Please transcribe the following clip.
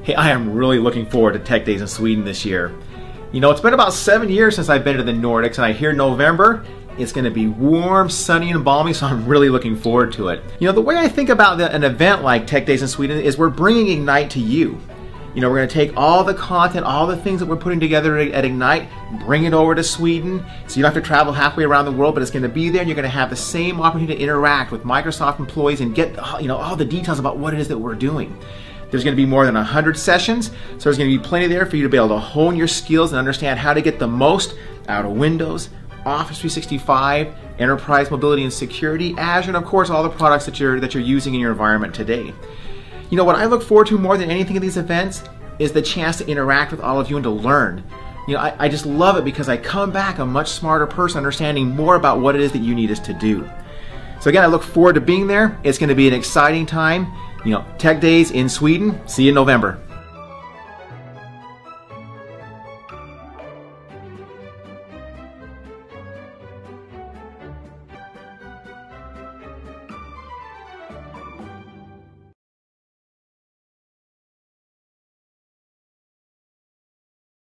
Hey, I am really looking forward to Tech Days in Sweden this year. You know, it's been about 7 years since I've been to the Nordics, and I hear November it's going to be warm, sunny, and balmy, so I'm really looking forward to it. You know, the way I think about an event like Tech Days in Sweden is we're bringing Ignite to you. You know, we're going to take all the content, all the things that we're putting together at Ignite, bring it over to Sweden, so you don't have to travel halfway around the world, but it's going to be there, and you're going to have the same opportunity to interact with Microsoft employees and get, you know, all the details about what it is that we're doing. There's going to be more than 100 sessions, so there's going to be plenty there for you to be able to hone your skills and understand how to get the most out of Windows, Office 365, Enterprise Mobility and Security, Azure, and of course all the products that you're using in your environment today. You know, what I look forward to more than anything at these events is the chance to interact with all of you and to learn. You know, I just love it because I come back a much smarter person, understanding more about what it is that you need us to do. So again, I look forward to being there. It's going to be an exciting time. You know, Tech Days in Sweden. See you in November.